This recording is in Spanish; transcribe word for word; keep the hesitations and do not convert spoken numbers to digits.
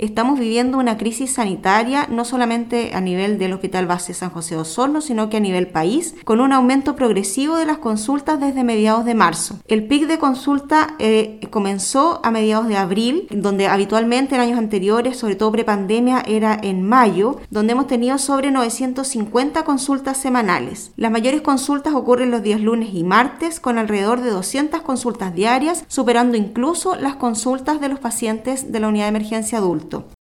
estamos viviendo una crisis sanitaria no solamente a nivel del Hospital Base San José de Osorno, sino que a nivel país, con un aumento progresivo de las consultas desde mediados de marzo. El pic de consulta eh, comenzó a mediados de abril, donde habitualmente en años anteriores, sobre todo prepandemia, era en mayo, donde hemos tenido sobre novecientas cincuenta consultas semanales. Las mayores consultas ocurren los días lunes y martes, con alrededor de doscientas consultas diarias, superando incluso las consultas de los pacientes de la unidad de emergencia adulto.